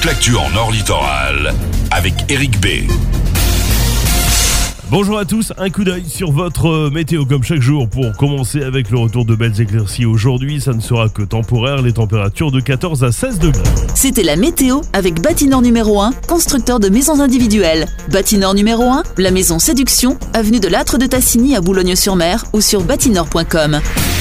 toute l'actu en Nord Littoral avec Eric B. Bonjour à tous, un coup d'œil sur votre météo comme chaque jour pour commencer avec le retour de belles éclaircies. Aujourd'hui, ça ne sera que temporaire, les températures de 14 à 16 degrés. C'était la météo avec Bâtinor numéro 1, constructeur de maisons individuelles. Bâtinor numéro 1, la maison Séduction, avenue de l'Âtre de Tassigny à Boulogne-sur-Mer ou sur bâtinor.com.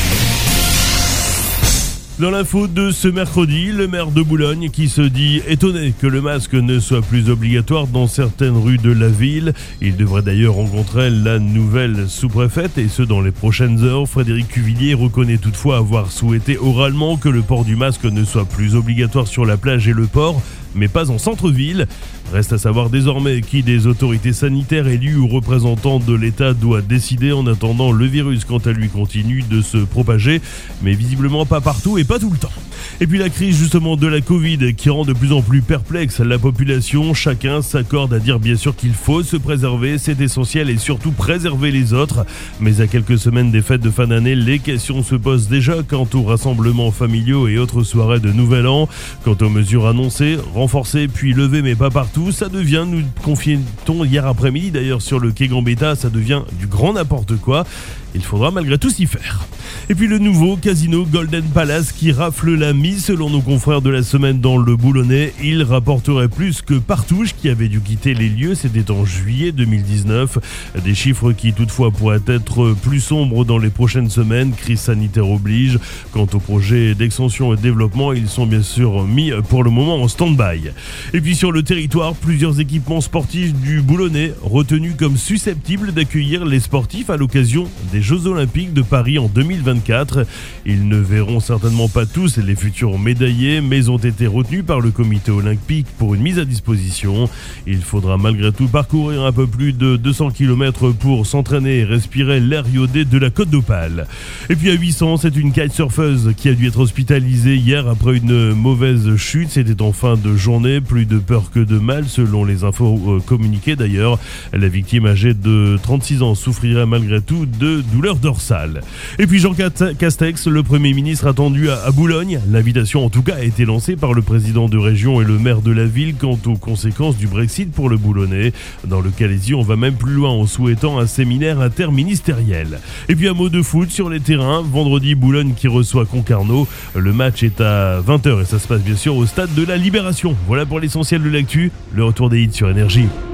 Dans l'info de ce mercredi, le maire de Boulogne qui se dit étonné que le masque ne soit plus obligatoire dans certaines rues de la ville. Il devrait d'ailleurs rencontrer la nouvelle sous-préfète et ce dans les prochaines heures. Frédéric Cuvillier reconnaît toutefois avoir souhaité oralement que le port du masque ne soit plus obligatoire sur la plage et le port, mais pas en centre-ville. Reste à savoir désormais qui des autorités sanitaires élus ou représentants de l'État doit décider. En attendant, le virus quant à lui continue de se propager, mais visiblement pas partout et pas tout le temps. Et puis la crise justement de la Covid qui rend de plus en plus perplexe la population. Chacun s'accorde à dire bien sûr qu'il faut se préserver, c'est essentiel et surtout préserver les autres. Mais à quelques semaines des fêtes de fin d'année, les questions se posent déjà quant aux rassemblements familiaux et autres soirées de Nouvel An. Quant aux mesures annoncées, renforcées puis levées mais pas partout, ça devient, nous confiait-on hier après-midi d'ailleurs sur le quai Gambetta, ça devient du grand n'importe quoi. Il faudra malgré tout s'y faire. Et puis le nouveau casino Golden Palace qui rafle la mise selon nos confrères de la semaine dans le Boulonnais. Il rapporterait plus que Partouche qui avait dû quitter les lieux, c'était en juillet 2019. Des chiffres qui toutefois pourraient être plus sombres dans les prochaines semaines, crise sanitaire oblige. Quant aux projets d'extension et de développement, ils sont bien sûr mis pour le moment en stand-by. Et puis sur le territoire, plusieurs équipements sportifs du Boulonnais retenus comme susceptibles d'accueillir les sportifs à l'occasion des Jeux Olympiques de Paris en 2024. Ils ne verront certainement pas tous les futurs médaillés, mais ont été retenus par le comité olympique pour une mise à disposition. Il faudra malgré tout parcourir un peu plus de 200 km pour s'entraîner et respirer l'air iodé de la Côte d'Opale. Et puis à 800, c'est une kitesurfeuse qui a dû être hospitalisée hier après une mauvaise chute. C'était en fin de journée, plus de peur que de mal selon les infos communiquées d'ailleurs. La victime âgée de 36 ans souffrirait malgré tout de douleur dorsale. Et puis Jean Castex, le Premier ministre attendu à Boulogne. L'invitation en tout cas a été lancée par le président de région et le maire de la ville quant aux conséquences du Brexit pour le Boulonnais. Dans le Calaisis, on va même plus loin en souhaitant un séminaire interministériel. Et puis un mot de foot sur les terrains. Vendredi, Boulogne qui reçoit Concarneau. Le match est à 20h et ça se passe bien sûr au stade de la Libération. Voilà pour l'essentiel de l'actu. Le retour des hits sur Énergie.